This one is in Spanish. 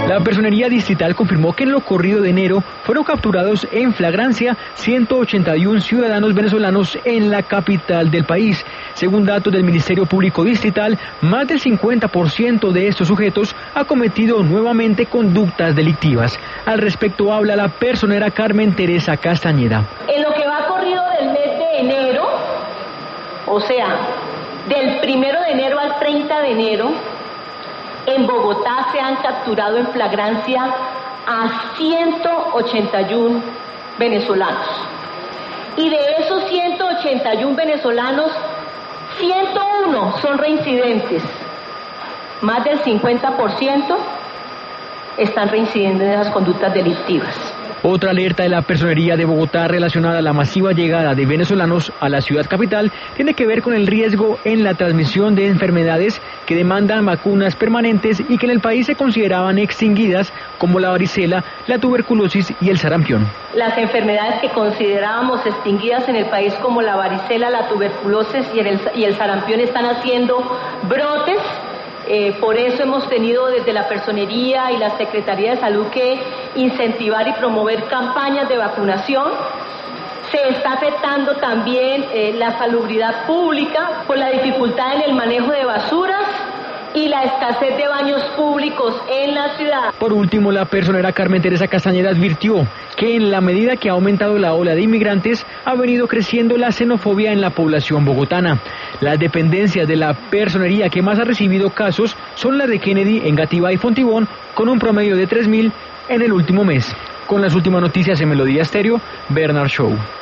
La Personería Distrital confirmó que en lo corrido de enero fueron capturados en flagrancia 181 ciudadanos venezolanos en la capital del país. Según datos del Ministerio Público Distrital, más del 50% de estos sujetos ha cometido nuevamente conductas delictivas. Al respecto habla la personera Carmen Teresa Castañeda. En lo que va corrido del mes de enero, o sea, del 1 de enero al 30 de enero, en Bogotá se han capturado en flagrancia a 181 venezolanos. Y de esos 181 venezolanos, 101 son reincidentes. Más del 50% están reincidiendo en esas conductas delictivas. Otra alerta de la Personería de Bogotá relacionada a la masiva llegada de venezolanos a la ciudad capital tiene que ver con el riesgo en la transmisión de enfermedades que demandan vacunas permanentes y que en el país se consideraban extinguidas, como la varicela, la tuberculosis y el sarampión. Las enfermedades que considerábamos extinguidas en el país, como la varicela, la tuberculosis y el sarampión, están haciendo brotes. Por eso hemos tenido desde la Personería y la Secretaría de Salud que incentivar y promover campañas de vacunación. Se está afectando también la salubridad pública por la dificultad en el manejo de basuras y la escasez de baños públicos en la ciudad. Por último, la personera Carmen Teresa Castañeda advirtió que en la medida que ha aumentado la ola de inmigrantes, ha venido creciendo la xenofobia en la población bogotana. Las dependencias de la personería que más ha recibido casos son las de Kennedy, Engativá y Fontibón, con un promedio de 3.000 en el último mes. Con las últimas noticias en Melodía Estéreo, Bernard Shaw.